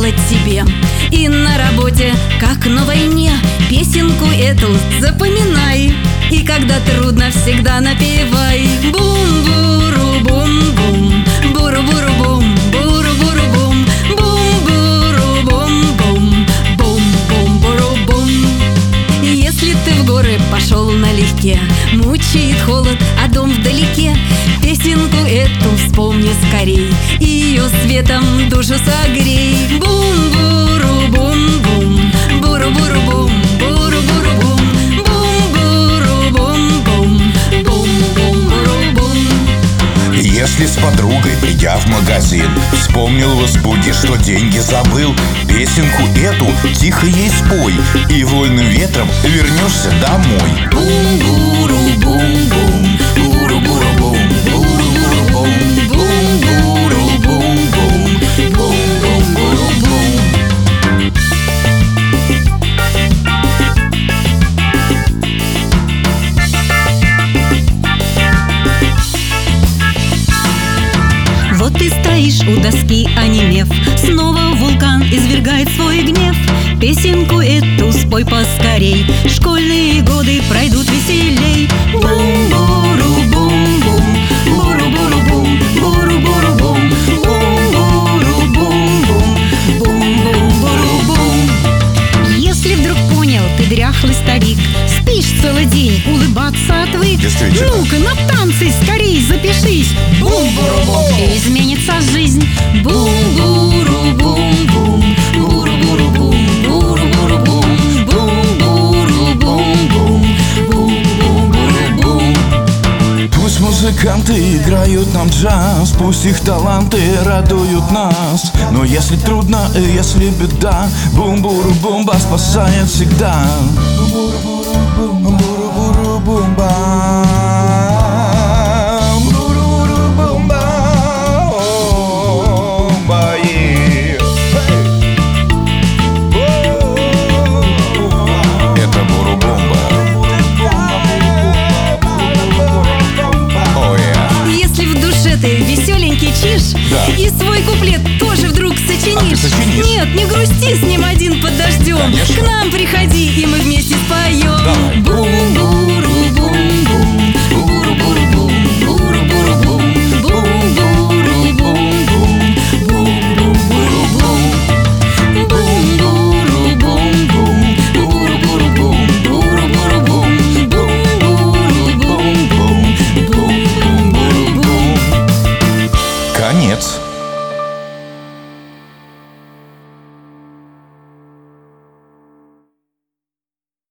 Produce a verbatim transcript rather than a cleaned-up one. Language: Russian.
сделать себе. И на работе, как на войне, песенку эту запоминай. И когда трудно, всегда напевай. Бум-буру-бум-бум, буру-буру-бум, буру-буру-бум, бум-буру-бум-бум, бум-бум-буру-бум. Если ты в горы пошел налегке, мучает холод, а дом вдалеке, песенку эту вспомни скорей, и ее светом душу согрей. Бум-буру-бум-бум, буру-буру-бум, буру-буру-бум, бум-буру-бум-бум, бум-бум-буру-бум. Если с подругой, придя в магазин, вспомнил в испуге, что деньги забыл, песенку эту тихо ей спой, и вольным ветром вернешься домой. Бум-буру-бум-бум, буру-буру-бум, буру-буру-бум, бум-буру-бум-бум, бум-бум-буру-бум. Вот ты стоишь у доски, онемев, снова вулкан извергает свой гнев. Песенку эту спой поскорей, школьные годы пройдут веселей. Бум-буру-бум-бум, буру-буру-бум, буру-буру-бум, бум-буру-бум-бум, бум-бум-буру-бум. Если вдруг понял ты, дряхлый старик, спишь целый день, улыбаться отвык, ну-ка на танцы скорей запишись. Бум-буру-бум, и изменится жизнь. Бум-буру-бум-бум, буру-буру-бум, буру-буру-бум, бум-буру-бум-бум, бум-бум-буру-бум. Пусть музыканты играют нам джаз, пусть их таланты радуют нас, но если трудно, если беда, бум-буру-бумба спасает всегда. Бум-буру-бум-бум, буру-буру-бумба. Веселенький чиж, да, и свой куплет тоже вдруг сочинишь. А ты сочинишь? Нет, не грусти, с ним один под дождем. Конечно. К нам приходи.